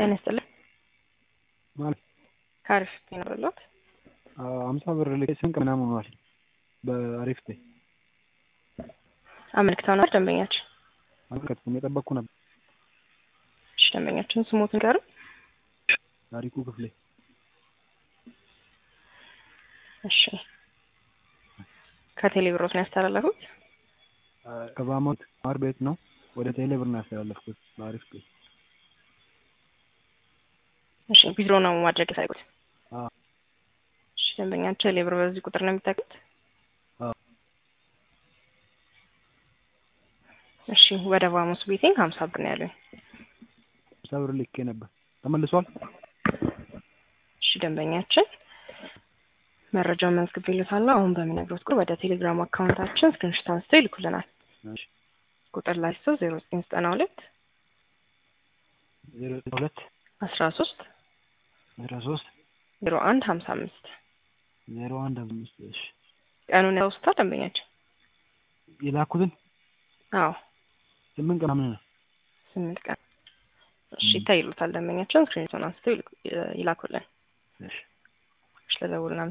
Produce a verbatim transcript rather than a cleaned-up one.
ጤና ይስጥልኝ። ማለት ካሪፍ ነው አምሳ ብር ልኬ ስንቅ ምናምን ሆኗል። በአሪፍ ቴ አመልክተው ነበር ደንበኛችን። አልከትኩም የጠበቅኩ ነበር። እሺ ደንበኛችን ስሞት ንገሩ። ታሪኩ ክፍሌ። እሺ ከቴሌ ብሮት ነው ያስተላለፉት? ከባሞት ማር ቤት ነው ወደ ቴሌ ብር ነው ያስተላለፍኩት በአሪፍ ቴ። እሺ ቢዝሮ ነው ማድረግ የፈለጉት? አዎ። እሺ ደንበኛችን ቴሌ ብር በዚህ ቁጥር ነው የሚጠቀሙት? አዎ። እሺ ወደ ባሞስ ቤቲንግ ሀምሳ ብር ነው ያለው። ሀምሳ ብር ልኬ ነበር ተመልሷል። እሺ ደንበኛችን መረጃውን መዝግቤልዎታል። አሁን በሚነግሩት ቁጥር ወደ ቴሌግራም አካውንታችን ስክሪንሾት አንስተው ይልኩልናል። እሺ ቁጥር ላይ ሰው ዜሮ ዘጠኝ ዘጠና ሁለት ዜሮ ሁለት አስራ ሶስት አስራ ሶስት ዜሮ አንድ ሀምሳ አምስት ዜሮ አንድ አምስት እሺ ቀኑን ያውስታ ደንበኛችን የላኩትን? አዎ ስምንት ቀን ምን ነው? ስምንት ቀን እሺ ታይሉታል። ደንበኛችን ስክሪንሾት አንስተው ይላኩልን። እሺ ስለደውልና